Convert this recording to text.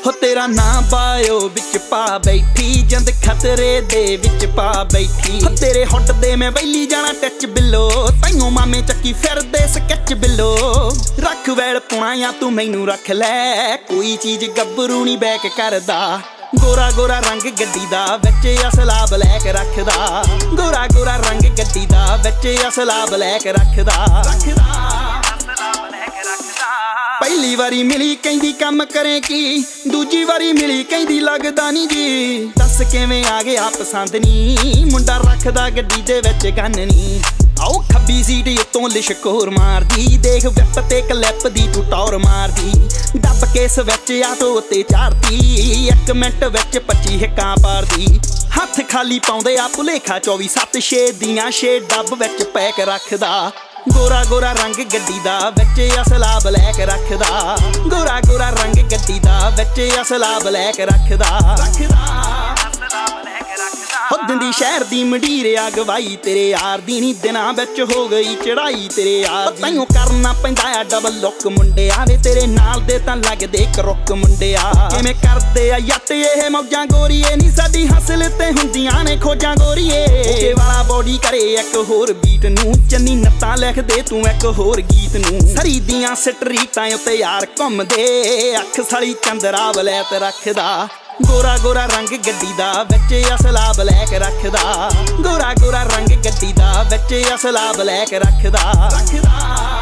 हो तेरा ना बायो बिच पा बैठी जिंद खतरे दे विच पा बैठी हो तेरे हुट दे मैं वैली जाना टच बिलो ताइयों मामे चक्की फिरदे स्केच बिलो रख वैल पुणा या तू मैनू रख लै कोई चीज गब्बरू नहीं बैक करदा गोरा गोरा रंग गड्डी दा विच असला ब्लैक रखदा गोरा गोरा रंग गड्डी दा विच असला ब्लैक रखदा पहली वारी मिली कहंदी कम करे की दूजी वारी मिली कहंदी लगदा नी जी दस किवें आ गया पसंद नी मुंडा रखदा गड्डी दे विच गन नी आओ खब्बी सीट उत्तों लिशकोर मारदी देख विप ते क्लिप दी तू टौर मारदी दब के सविच आटो उत्ते चाड़ती 1 मिनट विच 25 हिक्कां पारदी हथ खाली पाउंदे आ भुलेखा 24/7 6 दियां 6 डब विच पैक रखदा गोरा गोरा रंग गड्डी दा विच असला ब्लैक रखदा गोरा गोरा रंग गड्डी दा विच असला ब्लैक रखदा हो दिंदी शहर दी मंडीर अगवाई तेरे यार दी नी दिनां विच हो गई चढ़ाई तेरे यार दी ताइयों करना पैंदा आ डबल लुक मुंडिया वे तेरे नाल दे तां लगदे करुक मुंडिया किवें करदे आ जट इह मौजां गोरीए नी साडी हसल ते हुंदियां ने खोजां गोरीए ओके वाला बॉडी करे एक होर बीट नूं चन्नी नत्तां लिख दे तू एक होर गीत नूं सरी दियां स्ट्रीटां उत्ते यार घुमदे अख साली चंदरा वलैत रखदा गोरा गोरा रंग गड्डी दा विच असला ब्लैक रखदा गोरा गोरा रंग गड्डी दा विच असला ब्लैक रखदा